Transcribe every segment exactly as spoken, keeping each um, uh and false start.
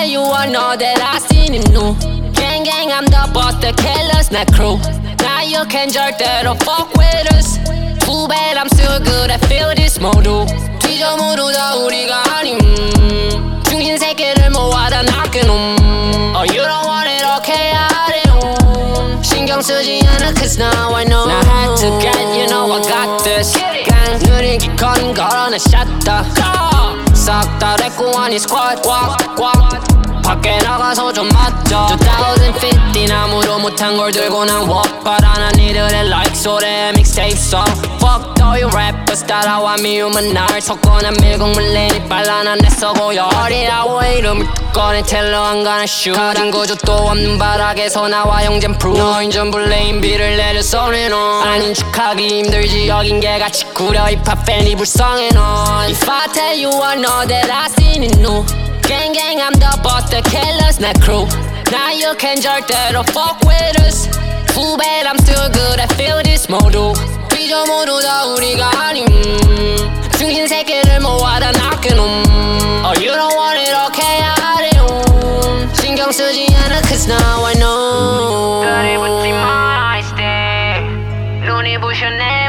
tell you I know that I seen it new. Gang gang I'm the boss, the killers not crew. Now you can 절대로 fuck with us. Too bad I'm still good at feel this 모두 뒤져 모두 다 우리가 아님. 중신 새끼를 모아다 낚여놈. Oh you don't want it okay I don't. 신경 쓰지 않아 cause now I know. Now I had to get you know I got this. gang 느린 기건 걸어내 shut the 싹 다 데리고 와니 squad 꽉 꽉. 밖에 나가서 좀 맞자. 이천십오 아무도 못한 걸 들고 난 walk 바라나 니들의 like 소리에 mixtape so fuck all you rappers 따라와 미움은 날 섞어 난 밀고 물리니 빨라 난 애써 보여. 어리라고 이름을 꺼내 텔러 안 가는 shoot 가진 구조도 없는 바닥에서 나와 영전 proof. 너인 전부 레인 비를 내려 손에 너 아닌 척하기 힘들지 여긴 개같이 구려 힙합 팬이 불쌍해 넌. If I tell you I know that I seen it new. Gang gang I'm the boss, the killers not crew. Now you can 절대로 fuck with us. Too bad I'm still good at feel this 모두 뒤져 모두 다 우리가 아님. 중신 새끼를 모아다 낚여놈. Oh you don't want it okay I don't. 신경 쓰지 않아 cause now I know. 별이 붙지 마 I stay. 눈이 부셔 내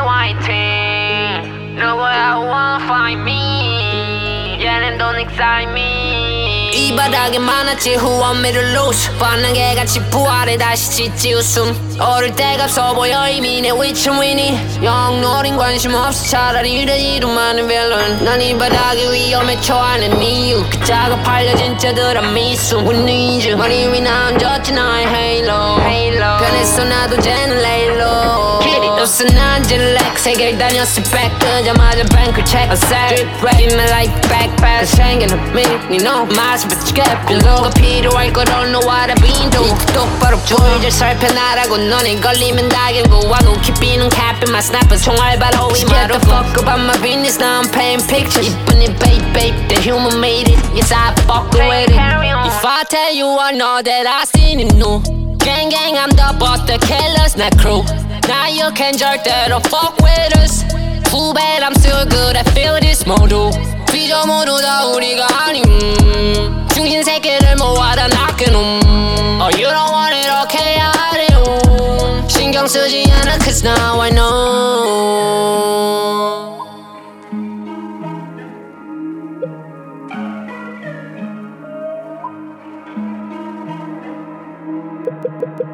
화이팅. 누구야 who wanna find me. 얘는 don't excite me. 이 바닥에 많았지 who want me to lose. 반응에 같이 부활해 다시 짓지 웃음. 어릴 때가 없어 보여 이미 내 위치는 위니. 영 노린 관심 없어 차라리 이래지도 많은 벨런. 난 이 바닥에 위험에 처하는 이유 그 작업하려 진짜들 한 미수. We need you 머리 위 나온 젖지 나의 halo. 변했어 나도 쟤는 레일로. 너스 난 질렉 세계를 다녔을 back 뜨자마자 뱅크 체크 drip rap in my life backpack 챙겨놓은 미니 너 맛을 붙이게 별로가 필요할 걸 don't know what I've been through. 똑바로 줄줄 살펴나라고 너네 걸리면 다 결국 와 놓기 비는 cap in my snapper 총알 바로 위 Get the fuck about my business now I'm painting pictures. 이쁜이 babe babe the human made it. Yes I fuck with it. If I tell you I know that I seen it new. Gang gang I'm the boss the killers not crew. Now you can 절대로 fuck with us. Too bad I'm still good at feel this 모두 뒤져 모두 다 우리가 아님. 중신 새끼를 모아다 낚여놈. Oh you don't want it okay I don't. 신경 쓰지 않아 cause now I know.